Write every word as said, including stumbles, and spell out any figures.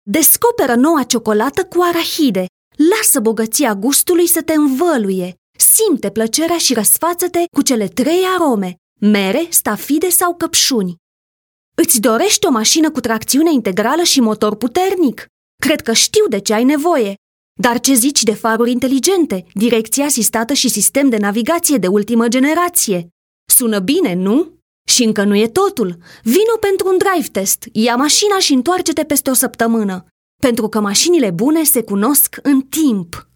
Descoperă noua ciocolată cu arahide. Lasă bogăția gustului să te învăluie. Simte plăcerea și răsfață-te cu cele trei arome: mere, stafide sau căpșuni. Îți dorești o mașină cu tracțiune integrală și motor puternic? Cred că știu de ce ai nevoie. Dar ce zici de faruri inteligente, direcție asistată și sistem de navigație de ultimă generație? Sună bine, nu? Și încă nu e totul. Vino pentru un drive test, ia mașina și întoarce-te peste o săptămână. Pentru că mașinile bune se cunosc în timp.